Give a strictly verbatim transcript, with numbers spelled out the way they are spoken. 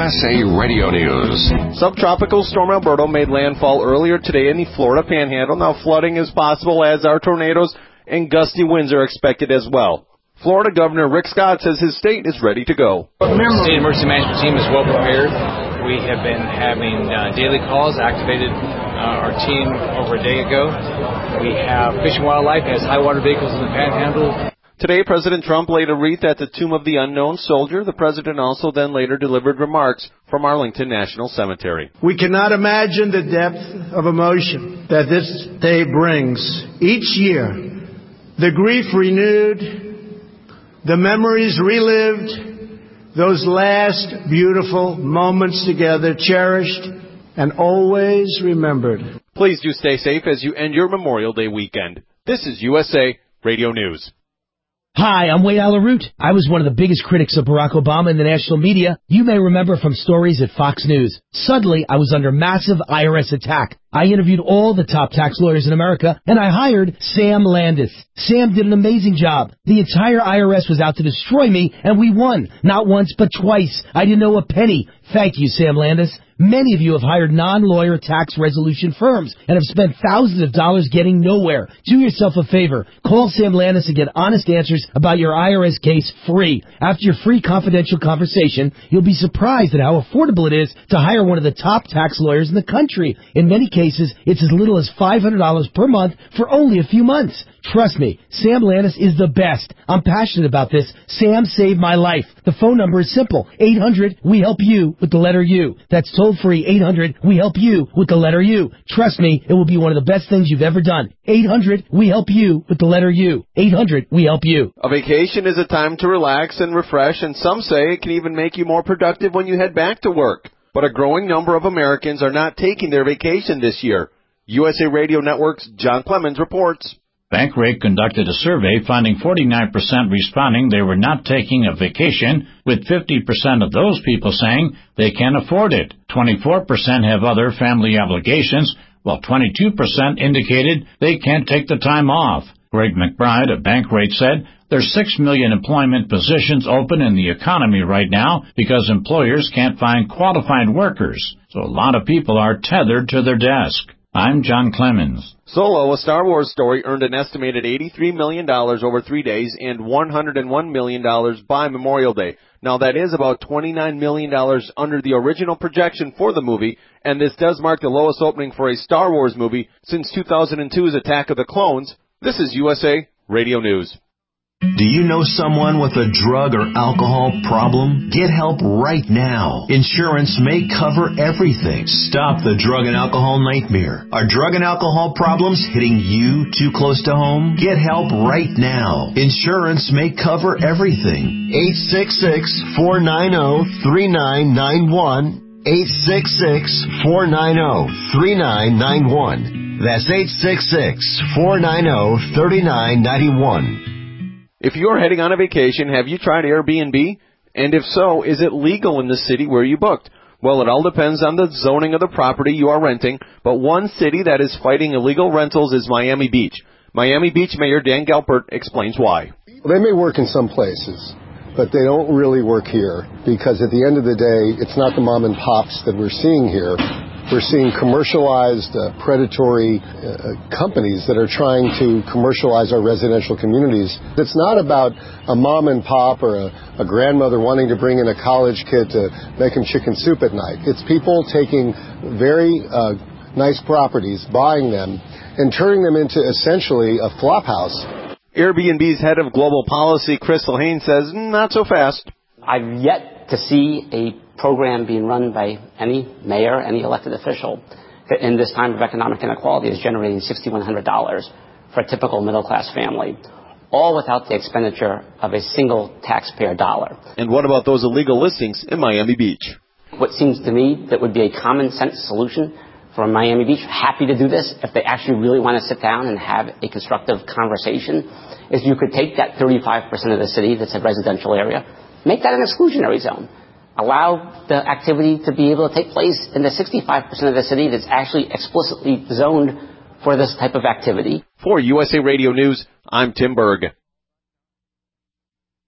S A Radio News. Subtropical storm Alberto made landfall earlier today in the Florida Panhandle. Now flooding is possible as our tornadoes and gusty winds are expected as well. Florida Governor Rick Scott says his state is ready to go. The state emergency management team is well prepared. We have been having uh, daily calls, activated uh, our team over a day ago. We have Fish and Wildlife has high water vehicles in the Panhandle. Today, President Trump laid a wreath at the Tomb of the Unknown Soldier. The president also then later delivered remarks from Arlington National Cemetery. We cannot imagine the depth of emotion that this day brings. Each year, the grief renewed, the memories relived, those last beautiful moments together cherished and always remembered. Please do stay safe as you end your Memorial Day weekend. This is U S A Radio News. Hi, I'm Wade Alaroot. I was one of the biggest critics of Barack Obama in the national media. You may remember from stories at Fox News. Suddenly, I was under massive I R S attack. I interviewed all the top tax lawyers in America, and I hired Sam Landis. Sam did an amazing job. The entire I R S was out to destroy me, and we won. Not once, but twice. I didn't owe a penny. Thank you, Sam Landis. Many of you have hired non-lawyer tax resolution firms and have spent thousands of dollars getting nowhere. Do yourself a favor. Call Sam Landis and get honest answers about your I R S case free. After your free confidential conversation, you'll be surprised at how affordable it is to hire one of the top tax lawyers in the country. In many cases, it's as little as five hundred dollars per month for only a few months. Trust me, Sam Landis is the best. I'm passionate about this. Sam saved my life. The phone number is simple. eight hundred we help you with the letter U. That's toll free. eight hundred we help you with the letter U. Trust me, it will be one of the best things you've ever done. eight hundred we help you with the letter U. eight hundred we help you. A vacation is a time to relax and refresh, and some say it can even make you more productive when you head back to work. But a growing number of Americans are not taking their vacation this year. U S A Radio Network's John Clemens reports. Bankrate conducted a survey finding forty-nine percent responding they were not taking a vacation, with fifty percent of those people saying they can't afford it. twenty-four percent have other family obligations, while twenty-two percent indicated they can't take the time off. Greg McBride of Bankrate said there's six million employment positions open in the economy right now because employers can't find qualified workers, so a lot of people are tethered to their desk. I'm John Clemens. Solo, a Star Wars story, earned an estimated eighty-three million dollars over three days and one hundred one million dollars by Memorial Day. Now, that is about twenty-nine million dollars under the original projection for the movie, and this does mark the lowest opening for a Star Wars movie since two thousand two's Attack of the Clones. This is U S A Radio News. Do you know someone with a drug or alcohol problem? Get help right now. Insurance may cover everything. Stop the drug and alcohol nightmare. Are drug and alcohol problems hitting you too close to home? Get help right now. Insurance may cover everything. eight six six, four nine zero, three nine nine one. eight six six, four nine zero, three nine nine one. That's eight six six, four nine zero, three nine nine one. If you're heading on a vacation, have you tried Airbnb? And if so, is it legal in the city where you booked? Well, it all depends on the zoning of the property you are renting, but one city that is fighting illegal rentals is Miami Beach. Miami Beach Mayor Dan Gelpert explains why. They may work in some places, but they don't really work here, because at the end of the day, it's not the mom and pops that we're seeing here. We're seeing commercialized, uh, predatory uh, companies that are trying to commercialize our residential communities. It's not about a mom and pop or a, a grandmother wanting to bring in a college kid to make him chicken soup at night. It's people taking very uh, nice properties, buying them, and turning them into essentially a flop house. Airbnb's head of global policy, Crystal Haynes, says, not so fast. I've yet to see a program being run by any mayor, any elected official, that in this time of economic inequality is generating six thousand one hundred dollars for a typical middle-class family, all without the expenditure of a single taxpayer dollar. And what about those illegal listings in Miami Beach? What seems to me that would be a common-sense solution for Miami Beach, happy to do this if they actually really want to sit down and have a constructive conversation, is you could take that thirty-five percent of the city that's a residential area, make that an exclusionary zone. Allow the activity to be able to take place in the sixty-five percent of the city that's actually explicitly zoned for this type of activity. For U S A Radio News, I'm Tim Berg.